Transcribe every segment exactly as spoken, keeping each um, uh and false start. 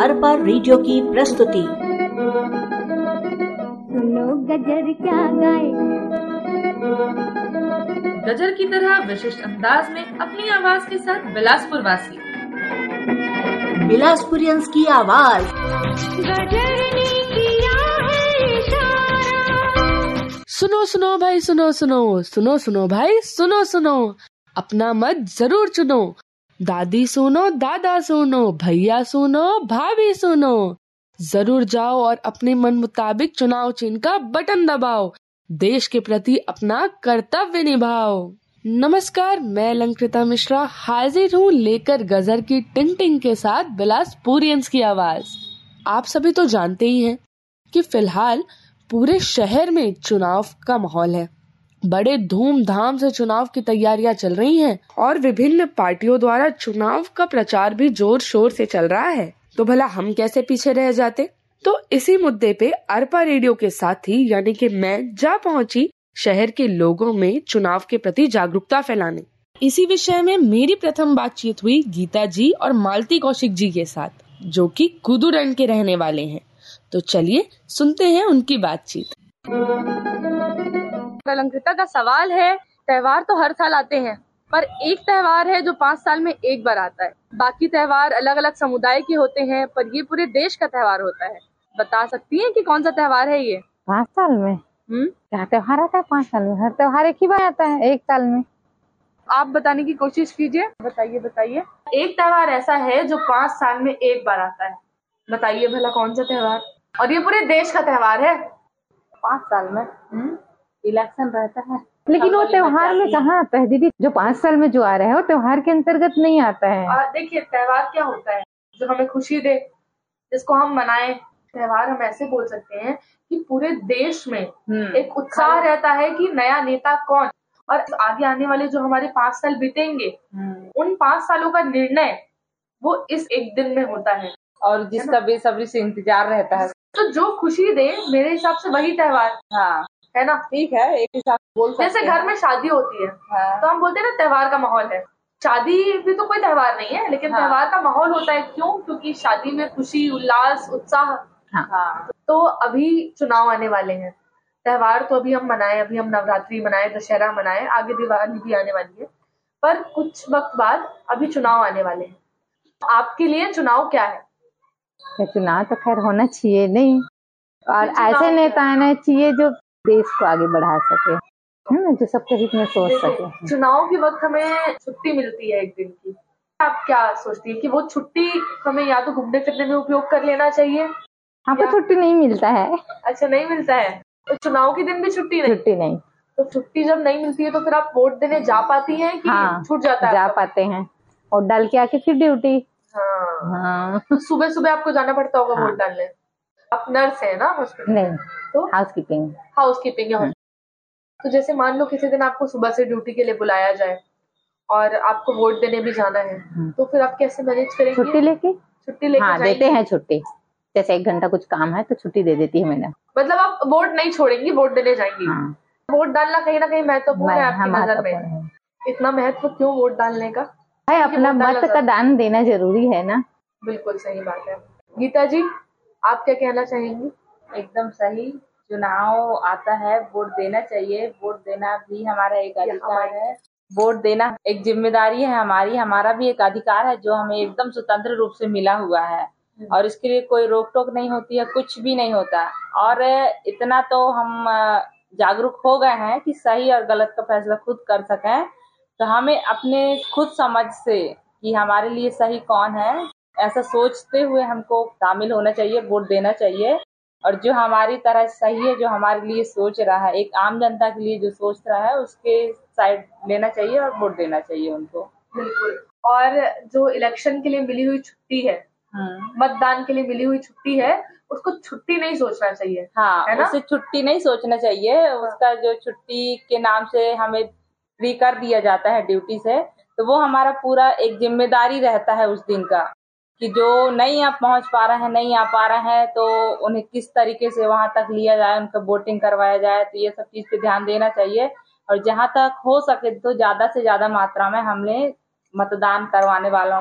Arpa radio की प्रस्तुति। सुनो गजर क्या गाए। गजर की तरह विशिष्ट अंदाज में अपनी आवाज के साथ बिलासपुर वासी बिलासपुरियंस की आवाज। गजर ने किया है इशारा। सुनो सुनो भाई सुनो सुनो सुनो सुनो भाई सुनो सुनो, अपना मत जरूर चुनो। दादी सुनो, दादा सुनो, भैया सुनो, भाभी सुनो। जरूर जाओ और अपने मन मुताबिक चुनाव चिन्ह का बटन दबाओ। देश के प्रति अपना कर्तव्य निभाओ। नमस्कार, मैं अलंकृता मिश्रा हाजिर हूँ लेकर गजर की टिंग टिंग के साथ बिलासपुरियंस की आवाज। आप सभी तो जानते ही हैं कि फिलहाल पूरे शहर में चुनाव का माहौल है। बड़े धूमधाम से चुनाव की तैयारियां चल रही हैं और विभिन्न पार्टियों द्वारा चुनाव का प्रचार भी जोर शोर से चल रहा है। तो भला हम कैसे पीछे रह जाते। तो इसी मुद्दे पे अरपा रेडियो के साथी यानी कि मैं जा पहुंची शहर के लोगों में चुनाव के प्रति जागरूकता फैलाने। इसी विषय में मेरी प्रथम बातचीत हुई गीता जी और मालती कौशिक जी के साथ, जो कि कुदुरन के रहने वाले हैं। तो चलिए सुनते हैं उनकी बातचीत। अलंकृता का सवाल है, त्योहार तो हर साल आते हैं, पर एक त्योहार है जो पाँच साल में एक बार आता है। बाकी त्योहार अलग अलग समुदाय के होते हैं, पर ये पूरे देश का त्योहार होता है। बता सकती हैं कि कौन सा त्योहार है ये? पाँच साल में हम्म क्या त्योहार आता है? पाँच साल में हर त्योहार एक ही बार आता है एक साल में। आप बताने की कोशिश कीजिए। बताइए बताइए। एक त्योहार ऐसा है जो पाँच साल में एक बार आता है, बताइए भला कौन सा त्योहार? और ये पूरे देश का त्योहार है। पाँच साल में इलेक्शन रहता है, लेकिन वो त्योहार में कहाँ आता है दीदी? जो पाँच साल में जो आ रहा है वो त्योहार के अंतर्गत नहीं आता है। देखिए, त्योहार क्या होता है? जो हमें खुशी दे, जिसको हम मनाएं। त्योहार हम ऐसे बोल सकते हैं कि पूरे देश में एक उत्साह रहता है कि नया नेता कौन, और आगे आने वाले जो हमारे पाँच साल बीतेंगे उन पाँच सालों का निर्णय वो इस एक दिन में होता है, और जिसका बेसब्री से इंतजार रहता है। तो जो खुशी दे मेरे हिसाब से वही त्योहार हाँ है ना। ठीक है, एक हिसाब से बोल सकते हैं। जैसे घर में शादी होती है हाँ। तो हम बोलते हैं ना त्योहार का माहौल है। शादी भी तो कोई त्योहार नहीं है, लेकिन हाँ। त्योहार का माहौल होता है। क्यों? क्योंकि शादी में खुशी, उल्लास, उत्साह। हाँ। तो अभी चुनाव आने वाले हैं। त्योहार तो अभी हम मनाएं, अभी हम नवरात्रि मनाएं, दशहरा मनाएं, आगे दिवाली भी आने वाली है, पर कुछ वक्त बाद अभी चुनाव आने वाले हैं। आपके लिए चुनाव क्या है? चुनाव तो खैर होना चाहिए नहीं, और ऐसे नेता आना चाहिए जो देश को आगे बढ़ा सके, है ना, जो सबके हित में सोच सके। चुनाव के वक्त हमें छुट्टी मिलती है एक दिन की। आप क्या सोचती है कि वो छुट्टी हमें या तो घूमने फिरने में उपयोग कर लेना चाहिए? आपको छुट्टी नहीं मिलता है? अच्छा, नहीं मिलता है। तो चुनाव के दिन भी छुट्टी नहीं? छुट्टी नहीं। तो छुट्टी जब नहीं मिलती है तो फिर आप वोट देने जा पाती हैं कि हाँ, छूट जाता है? जा पाते हैं, और डाल के आके फिर ड्यूटी। हाँ, हाँ। तो सुबह सुबह आपको जाना पड़ता होगा हाँ। वोट डालने। आप नर्स है ना हॉस्पिटल? नहीं, तो हाउस कीपिंग। हाउस कीपिंग है। तो जैसे मान लो किसी दिन आपको सुबह से ड्यूटी के लिए बुलाया जाए और आपको वोट देने भी जाना है, तो फिर आप कैसे मैनेज करेंगे? छुट्टी लेके छुट्टी लेके हाँ, देते हैं छुट्टी। जैसे एक घंटा कुछ काम है तो छुट्टी दे देती है मैंने। मतलब आप वोट नहीं छोड़ेंगी, वोट देने जाएंगी। हाँ। वोट डालना कहीं ना कहीं महत्वपूर्ण है आपकी नजर में। इतना महत्व क्यों वोट डालने का? है, अपना मत का दान देना जरूरी है ना। बिल्कुल सही बात है। गीता जी, आप क्या कहना चाहेंगी? एकदम सही। चुनाव आता है, वोट देना चाहिए। वोट देना भी हमारा एक अधिकार है। वोट देना एक जिम्मेदारी है हमारी, हमारा भी एक अधिकार है जो हमें एकदम स्वतंत्र रूप से मिला हुआ है, और इसके लिए कोई रोक टोक नहीं होती है, कुछ भी नहीं होता। और इतना तो हम जागरूक हो गए हैं कि सही और गलत का फैसला खुद कर सकें। तो हमें अपने खुद समझ से कि हमारे लिए सही कौन है, ऐसा सोचते हुए हमको शामिल होना चाहिए, वोट देना चाहिए। और जो हमारी तरह सही है, जो हमारे लिए सोच रहा है, एक आम जनता के लिए जो सोच रहा है, उसके साइड लेना चाहिए और वोट देना चाहिए उनको। बिल्कुल। और जो इलेक्शन के लिए मिली हुई छुट्टी है, मतदान के लिए मिली हुई छुट्टी है, उसको छुट्टी नहीं सोचना चाहिए। हाँ, है ना? उसे छुट्टी नहीं सोचना चाहिए। उसका जो छुट्टी के नाम से हमें फ्री कर दिया जाता है ड्यूटी से, तो वो हमारा पूरा एक जिम्मेदारी रहता है उस दिन का, कि जो नहीं आप पहुंच पा रहे हैं, नहीं आ पा रहे हैं, तो उन्हें किस तरीके से वहां तक लिया जाए, उनका वोटिंग करवाया जाए। तो ये सब चीज पे ध्यान देना चाहिए, और जहां तक हो सके तो ज्यादा से ज्यादा मात्रा में हमने मतदान करवाने वालों का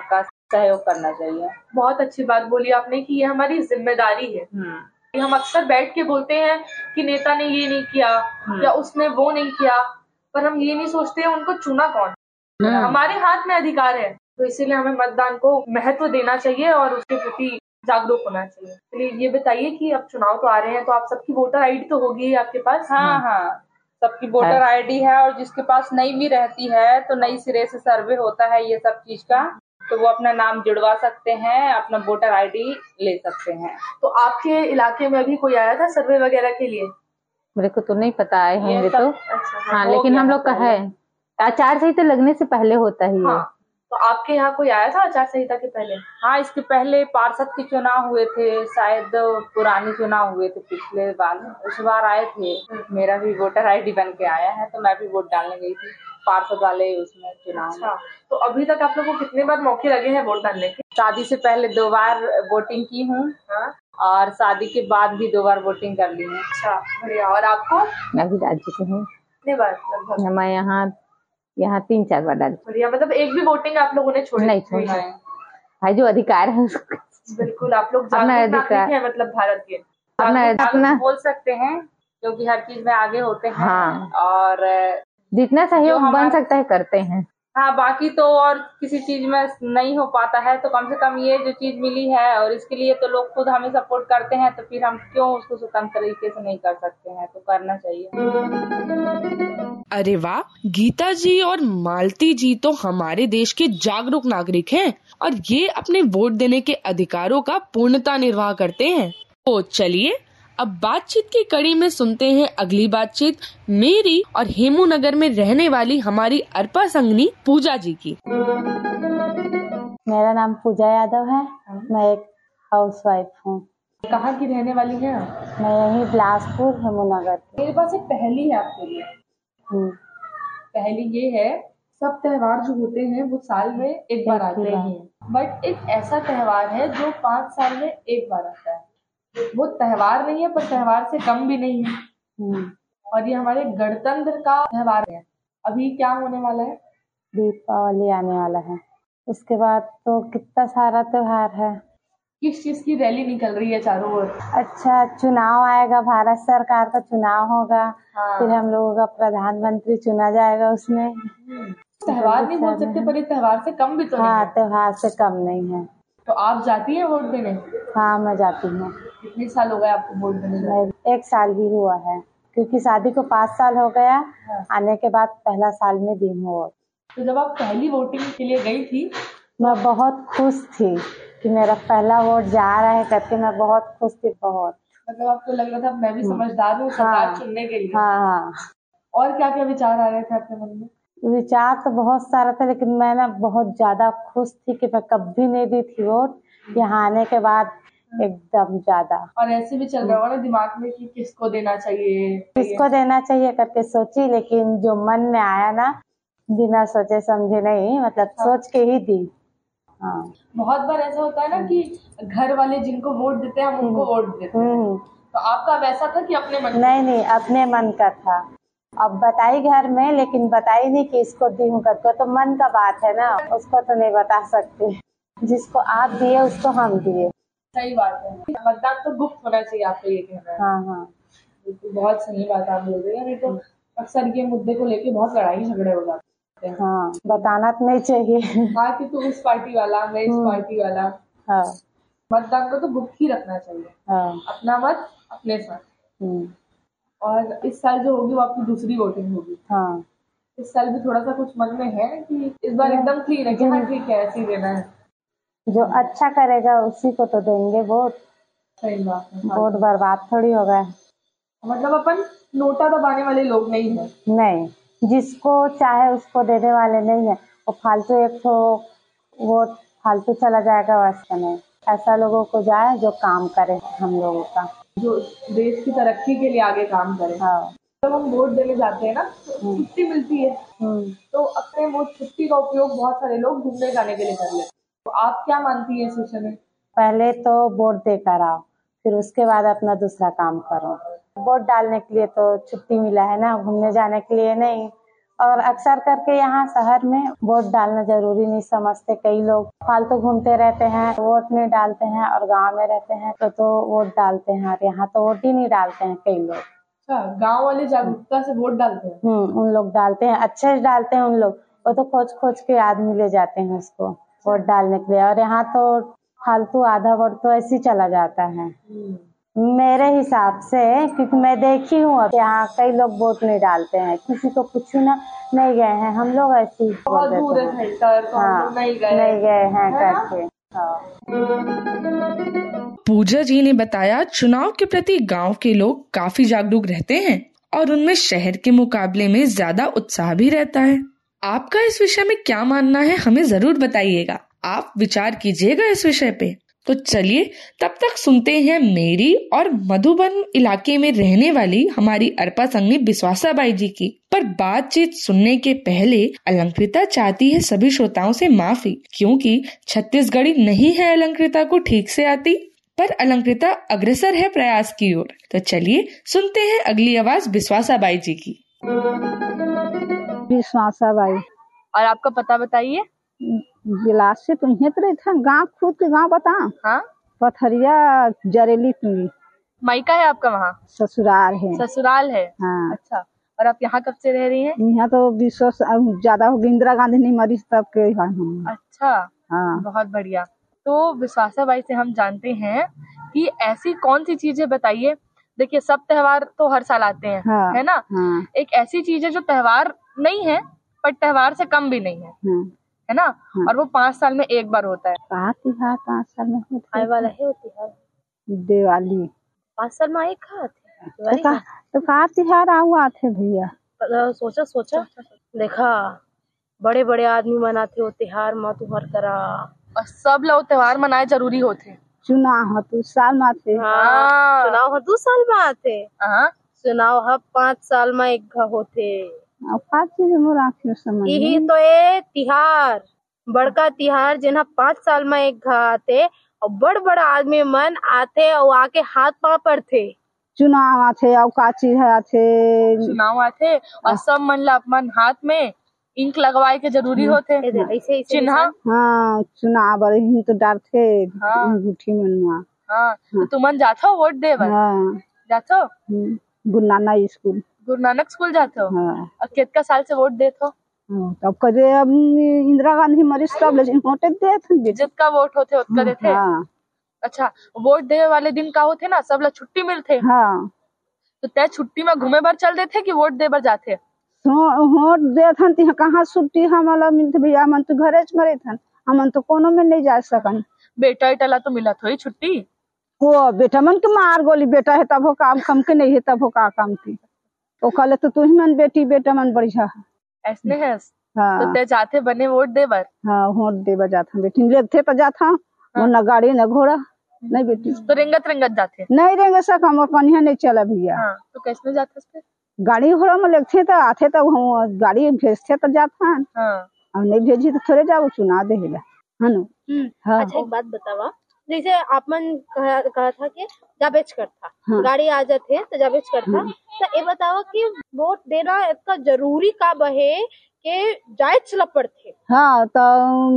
सहयोग करना चाहिए। बहुत अच्छी बात बोली आपने कि ये हमारी जिम्मेदारी है। हम अक्सर बैठ के बोलते हैं कि नेता ने ये नहीं किया या उसने वो नहीं किया, पर हम ये नहीं सोचते हैं उनको चुना कौन। हमारे हाथ में अधिकार है, तो इसीलिए हमें मतदान को महत्व देना चाहिए और उसके प्रति जागरूक होना चाहिए। चलिए ये बताइए कि अब चुनाव तो आ रहे हैं, तो आप सबकी वोटर आईडी तो होगी आपके पास? हाँ हाँ, सबकी वोटर आईडी है, और जिसके पास नई भी रहती है तो नई सिरे से सर्वे होता है ये सब चीज का, तो वो अपना नाम जुड़वा सकते हैं, अपना वोटर आईडी ले सकते हैं। तो आपके इलाके में अभी कोई आया था सर्वे वगैरह के लिए? मेरे को तो नहीं पता आए होंगे तो। अच्छा, हाँ, लेकिन हम लोग का है आचार संहिता लगने से पहले होता ही है। हाँ, तो आपके यहाँ कोई आया था आचार संहिता के पहले? हाँ, इसके पहले पार्षद के चुनाव हुए थे, शायद पुराने चुनाव हुए थे पिछले बार, उस बार आए थे। मेरा भी वोटर आईडी बन के आया है, तो मैं भी वोट डालने गई थी पार्षद वाले उसमें चुनाव। अच्छा, तो अभी तक आप लोगों को कितने बार मौके लगे हैं वोट डालने के? शादी से पहले दो बार वोटिंग की हूँ। हाँ? और शादी के बाद भी दो बार वोटिंग कर ली है। अच्छा, बढ़िया। और आपको? मैं भी डाल चुकी हूँ। कितने बार लगभग? मैं यहाँ यहाँ तीन चार बार डाल। बढ़िया, मतलब एक भी वोटिंग आप लोगों ने छोड़ी नहीं? छोड़ी भाई, जो अधिकार है उसको। बिल्कुल, आप लोग जागरूक नागरिक हैं, मतलब भारत के। अपना अपना बोल सकते हैं, क्योंकि हर चीज में आगे होते हैं। हाँ, और जितना सहयोग बन सकता है करते हैं। हाँ, बाकी तो और किसी चीज में नहीं हो पाता है, तो कम से कम ये जो चीज मिली है और इसके लिए तो लोग खुद हमें सपोर्ट करते हैं, तो फिर हम क्यों उसको स्वतंत्र तरीके से नहीं कर सकते हैं? तो करना चाहिए। अरे वाह, गीता जी और मालती जी तो हमारे देश के जागरूक नागरिक हैं और ये अपने वोट देने के अधिकारों का पूर्णता निर्वाह करते हैं। तो चलिए अब बातचीत की कड़ी में सुनते हैं अगली बातचीत मेरी और हेमू नगर में रहने वाली हमारी अर्पा संगनी पूजा जी की। मेरा नाम पूजा यादव है, मैं एक हाउसवाइफ हूँ। कहाँ की रहने वाली हैं? मैं यही बिलासपुर हेमू नगर की। मेरे पास एक पहेली है आपके लिए। पहेली ये है, सब त्योहार जो होते हैं वो साल में एक बार आते हैं, बट एक ऐसा त्योहार है जो पाँच साल में एक बार आता है। वो त्योहार नहीं है, पर त्योहार से कम भी नहीं है, और ये हमारे गणतंत्र का त्योहार है। अभी क्या होने वाला है? दीपावली आने वाला है, उसके बाद तो कितना सारा त्योहार है। किस चीज की रैली निकल रही है चारों ओर? अच्छा, चुनाव आएगा, भारत सरकार का चुनाव होगा। हाँ। फिर हम लोगों का प्रधानमंत्री चुना जाएगा उसमें। त्योहार नहीं बोल सकते, पर ये त्योहार से कम भी तो नहीं है। हाँ, त्योहार से कम नहीं है। तो आप जाती हैं वोट देने? हाँ, मैं जाती हूँ। कितने साल हो गए आपको वोट देने? एक साल ही हुआ है, क्योंकि शादी को पाँच साल हो गया। हाँ। आने के बाद पहला साल में दी हूँ वोट। तो जब आप पहली वोटिंग के लिए गई थी, मैं बहुत खुश थी कि मेरा पहला वोट जा रहा है करके। मैं बहुत खुश थी, बहुत। मतलब आपको लग रहा था मैं भी समझदार हूँ सरकार चुनने के लिए? हाँ हाँ। और क्या क्या विचार आ रहे थे आपके मन में? विचार तो बहुत सारा था, लेकिन मैं ना बहुत ज्यादा खुश थी कि मैं कभी नहीं दी थी वोट, यहाँ आने के बाद एकदम ज्यादा। और ऐसे भी चल रहा होगा ना दिमाग में कि किसको देना चाहिए किसको देना चाहिए करके सोची, लेकिन जो मन में आया ना, बिना सोचे समझे नहीं, मतलब हाँ। सोच के ही दी। हाँ। बहुत बार ऐसा होता है ना कि घर वाले जिनको वोट देते हैं हम उनको वोट देते हैं, तो आपका वैसा था कि अपने मन? नहीं नहीं, अपने मन का था। अब बताई घर में, लेकिन बताई नहीं कि इसको दी हूँ करके, तो मन का बात है ना, उसको तो नहीं बता सकते। जिसको आप दिए उसको हम दिए। सही बात है, मतदान तो गुप्त होना चाहिए, आपको ये कहना है? हाँ हाँ, बहुत सही बात आप बोल रहे हैं। नहीं तो अक्सर ये मुद्दे को लेके बहुत लड़ाई झगड़े हो जाते हैं। हाँ, बताना तो नहीं चाहिए। हाँ, कि तू उस पार्टी वाला, मैं इस पार्टी वाला। हाँ, मतदान को तो गुप्त ही रखना चाहिए। हाँ, अपना मत अपने साथ। और इस साल जो होगी वो आपकी दूसरी वोटिंग होगी। हाँ, इस साल भी थोड़ा सा कुछ मन में है कि इस बार एकदम क्लीन है कि हाँ ठीक है ऐसे ही देना है? जो अच्छा करेगा उसी को तो देंगे वोट। सही बात है, वोट बर्बाद थोड़ी होगा। मतलब अपन नोटा दबाने वाले लोग नहीं है। नहीं, जिसको चाहे उसको देने वाले नहीं है। वो फालतू एक तो वोट फालतू चला जाएगा वैसे नहीं। ऐसा लोगों को जाए जो काम करे, हम लोगों का, जो देश की तरक्की के लिए आगे काम करे। हाँ, जब हम वोट देने जाते हैं ना तो छुट्टी मिलती है, तो अपने वो छुट्टी का उपयोग बहुत सारे लोग घूमने जाने के लिए कर लेते हैं। तो आप क्या मानती है इस विषय में? पहले तो वोट देकर आओ, फिर उसके बाद अपना दूसरा काम करो। वोट डालने के लिए तो छुट्टी मिला है ना, घूमने जाने के लिए नहीं। और अक्सर करके यहाँ शहर में वोट डालना जरूरी नहीं समझते। कई लोग फालतू घूमते रहते हैं, वोट नहीं डालते हैं, और गांव में रहते हैं तो तो वोट डालते हैं, और यहाँ तो वोट ही नहीं डालते हैं कई लोग। अच्छा, गांव वाले जागरूकता से वोट डालते हैं। हम्म उन लोग डालते हैं, अच्छे से डालते हैं उन लोग। वो तो खोज खोज के आदमी ले जाते हैं उसको वोट डालने के लिए, और यहाँ तो फालतू आधा वोट तो ऐसे ही चला जाता है मेरे हिसाब से, क्योंकि मैं देखी हूँ यहाँ कई लोग वोट नहीं डालते हैं, किसी को पूछू ना नहीं गए हैं हम लोग, ऐसे ही बहुत दूर है सेंटर तो हम लोग नहीं गए नहीं गए हैं करके। पूजा जी ने बताया चुनाव के प्रति गांव के लोग काफी जागरूक रहते हैं और उनमें शहर के मुकाबले में ज्यादा उत्साह भी रहता है। आपका इस विषय में क्या मानना है हमें जरूर बताइएगा, आप विचार कीजिएगा इस विषय पे। तो चलिए तब तक सुनते हैं मेरी और मधुबन इलाके में रहने वाली हमारी अर्पा संगनी बिस्वासा बाई जी की। पर बातचीत सुनने के पहले अलंकृता चाहती है सभी श्रोताओं से माफी, क्योंकि छत्तीसगढ़ी नहीं है अलंकृता को ठीक से आती, पर अलंकृता अग्रसर है प्रयास की ओर। तो चलिए सुनते हैं अगली आवाज बिस्वासा बाई जी की। बिस्वासा बाई। और आपका पता बताइए। जिला से तो यहीं तो रहता गाँव, खुद के गाँव बता। हाँ, पथरिया जरेली पिंडी। मायका है आपका वहाँ? ससुराल है। ससुराल है। हाँ। अच्छा, और आप यहाँ कब से रह रही हैं? यहाँ तो विश्व ज्यादा हो गई, इंदिरा गांधी नहीं मरी तब के हम। अच्छा। हाँ। बहुत बढ़िया। तो बिस्वासा बाई से हम जानते हैं कि ऐसी कौन सी चीजें, बताइए। देखिए सब त्योहार तो हर साल आते हैं। हाँ। है ना। हाँ। एक ऐसी चीज है जो त्योहार नहीं है पर त्योहार से कम भी नहीं है। हाँ। है ना। हाँ। और वो पाँच साल में एक बार होता है। त्योहार पाँच साल में होता आने वाला है त्योहार दिवाली। पाँच साल में एक खाते तो का तो का त्योहार हुआ थे भैया। सोचा सोचा देखा बड़े बड़े आदमी मनाते हो त्योहार, मत उभर करा। और सब लोग त्योहार मनाए जरूरी होते। चुनाव दो साल में आते। हाँ, चुनाव दो साल में आते। हाँ। चुनाव है पाँच साल में एक होते। यही तो ए तिहार बड़का तिहार जिन्हा पाँच साल में एक आते, और बड़ बड़ा आदमी मन आते और आके हाथ पाँव पर थे। चुनाव आते और का चीज आते चुनाव आते और सब मन ला अपन हाथ में इंक लगवाए के जरूरी होते। ऐसे चिन्ह। हाँ, चुनाव तो डरते। हाँ। अंगूठी मनवा। हाँ, तो तुमन जाथो वोट देवर? हाँ। जाथो? गुरु नानक स्कूल। गुरु नानक स्कूल जाते हो? हाँ। और कितना साल से वोट देते हो? तब कदे अब इंदिरा गांधी मरी तब वोट देते। जितना वोट होते उतना देते। हाँ। अच्छा, वोट देने वाले दिन का होते ना सब लोग छुट्टी मिलते। हाँ। तो तय छुट्टी में घूमे भर चल देते कि वोट दे भर जाते? वोट देते कहाँ छुट्टी हमारा मिलते भैया, हम तो घरे मरे थे, हम तो कोनो में नहीं जा सकन। बेटा इटला तो मिला थोड़ी छुट्टी। वो बेटा मन के मार गोली, बेटा है तब हो काम कम के नहीं है तब हो का काम की। तो कहले तो तू ही मन बेटी बेटा मन बढ़िया है। ऐसने है। हाँ। तो तय जाते बने वोट देवर? हाँ, वोट देवर जाता बेटी लेते तो जाता। हाँ। न गाड़ी न घोड़ा नहीं बेटी। तो रेंगत रेंगत जाते? नहीं रेंगे सका हम कन्या नहीं चला भैया। हाँ। तो कैसे जाते फिर? गाड़ी घोड़ा में लगते तो आते तो हम गाड़ी भेजते तो जाता। हाँ। और नहीं भेजी तो थोड़े जाओ चुना देगा है ना। हाँ। अच्छा एक बात बतावा, जैसे आप मन कहा, कहा था कि जाबेच करता। हाँ। गाड़ी आ जाते तो जाबेच करता। हाँ। तो ये बतावा कि वोट देना इतना जरूरी का बहे के जाए चला पड़ते। हाँ, तो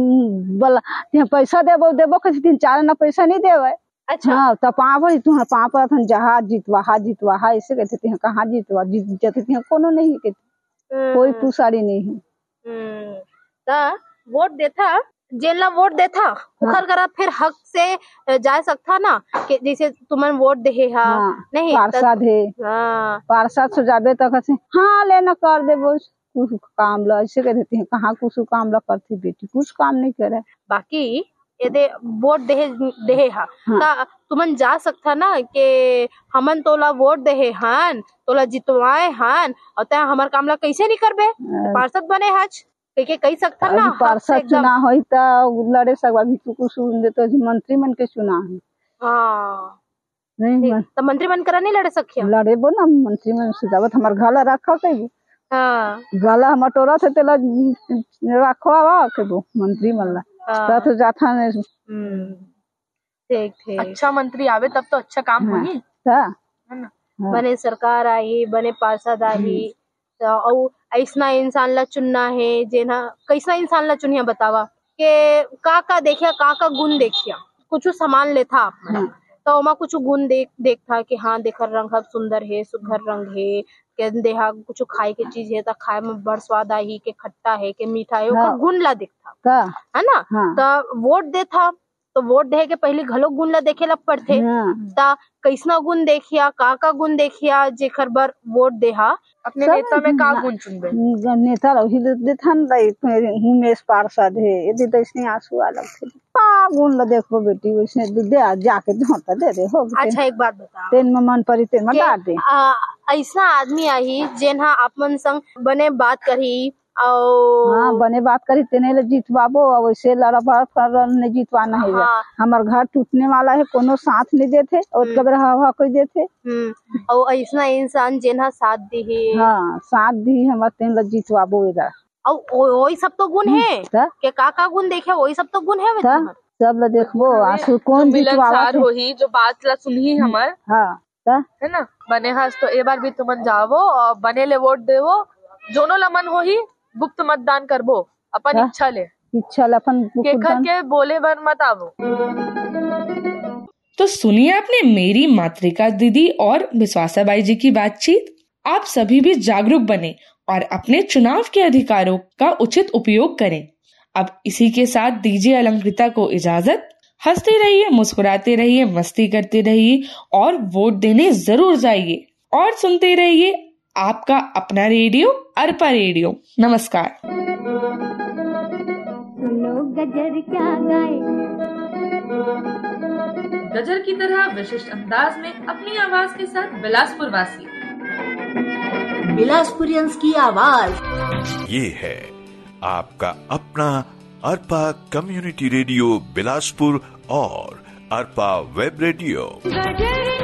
बोला पैसा देबो देबो कहीं तीन चार ना पैसा नहीं देवे। अच्छा। हाँ, तो पाँव तुम पाँव पर जहाँ जीतवा हा जीतवा हा ऐसे कहते थे, कहाँ जीतवा जीत जाते थे कोनो नहीं कहते, कोई पुसारी नहीं है। तो वोट देता जेला वोट देता उखर करा फिर हक से जा सकता ना कि जैसे तुमन वोट दे। हाँ। हाँ। नहीं पार्षद है। हाँ। पार्षद से जाबे तो कहते हाँ लेना कर दे कुछ काम ला ऐसे कह देते हैं, कहाँ कुछ काम ला करती बेटी, कुछ काम नहीं करे। बाकी यदि वोट दे दे हा। हाँ। तुमन जा सकता ना कि हमन तोला वोट दे हान तोला जितवाए हान और तय हमार काम ला कैसे नहीं करबे, पार्षद बने हाज के कही सकता ना। पार्षद चुना हो तो लड़े सकवा भी तू कुछ दे तो मंत्री मन के चुना है। हाँ। नहीं तो मंत्री मन करा नहीं लड़े सकिया? लड़े बो ना मंत्री मन से जावत हमार घाला रखा कई। हाँ। गला मटोरा थे तेला रखवा के वो मंत्री मल्ला। हाँ। तो जाता है। ठीक ठीक। अच्छा मंत्री आवे तब तो अच्छा काम होगी। है ना। बने सरकार आई बने पार्षद आई तो और ऐसा इंसान ला चुनना है जेना कैसा इंसान ला चुनिया बतावा के का का देखिया का का गुण देखिया कुछ सामान लेता आप तो ओमा कुछ गुण देख देखता कि हाँ देखर रंग ह सुंदर है सुघर रंग है के देहा कुछ खाए के चीज है तो खाए में बड़ स्वाद आई के खट्टा है के मीठा है ओकर गुण ला देखता है ना। तो वोट देता तो वोट दे के पहले घलो गुण ला देखे ला पड़थे ता कैसना गुण देखिया का का गुण देखिया जेकर बर वोट देहा अपने नेता में का गुण चुनबे नेता रही देथन उमेश पार्षद है यदि दैसने आंसू अलग थे का गुण ला देखबो बेटी वैसे दे जाके धोता दे दे हो। अच्छा एक बात बता तेन में मन परी तेन में डाल दे ऐसा आदमी आई जेनहा आपमन संग बने बात करी और हाँ बने बात करी तेने ले जीतवाबो और वैसे लड़ा फरन ने जीतवाना है। हाँ। हमार घर टूटने वाला है कोनो साथ नहीं देते और कबर हवा कोई देते और ऐसा इंसान जेना साथ दी है हाँ साथ दी हमार तेन ले जीतवाबो इधर और वही सब तो गुण है के का का गुण देखे वही सब तो गुण है सब ला देखबो आंसू कौन जीतवावा होही जो बात ला सुनही हमर हाँ है ना बने हस तो एक बार भी तुमन जावो और बने ले वोट देवो जोनो ला मन होही गुप्त मतदान करबो अपन इच्छा ले इच्छा ले अपन के कर के बोले बर मत आवो। तो सुनिए आपने मेरी मातृका दीदी और विश्वासा बाई जी की बातचीत। आप सभी भी जागरूक बने और अपने चुनाव के अधिकारों का उचित उपयोग करें। अब इसी के साथ दीजिए अलंकृता को इजाजत। हंसते रहिए मुस्कुराते रहिए मस्ती करते रहिए और वोट देने जरूर जाइए और सुनते रहिए आपका अपना रेडियो अरपा रेडियो। नमस्कार। सुनो गजर क्या गाए गजर की तरह विशिष्ट अंदाज में अपनी आवाज के साथ बिलासपुर वासी बिलासपुरियंस की आवाज ये है आपका अपना अरपा कम्युनिटी रेडियो बिलासपुर और अरपा वेब रेडियो। गजर